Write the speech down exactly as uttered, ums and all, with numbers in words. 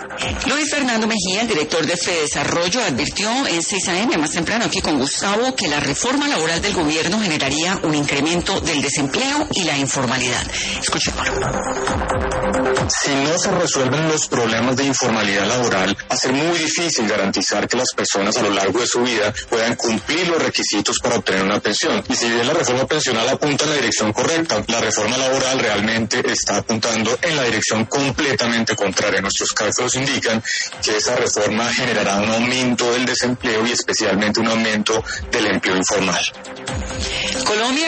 Luis Fernando Mejía, el director de Fedesarrollo, advirtió en seis a eme más temprano aquí con Gustavo que la reforma laboral del gobierno generaría un incremento del desempleo y la informalidad. Escuchémoslo. Si no se resuelven los problemas de informalidad laboral, va a ser muy difícil garantizar que las personas a lo largo de su vida puedan cumplir los requisitos para obtener una pensión. Y si bien la reforma pensional apunta en la dirección correcta, la reforma laboral realmente está apuntando en la dirección completamente contraria. Nuestros cálculos indican que esa reforma generará un aumento del desempleo y especialmente un aumento del empleo informal. Colombia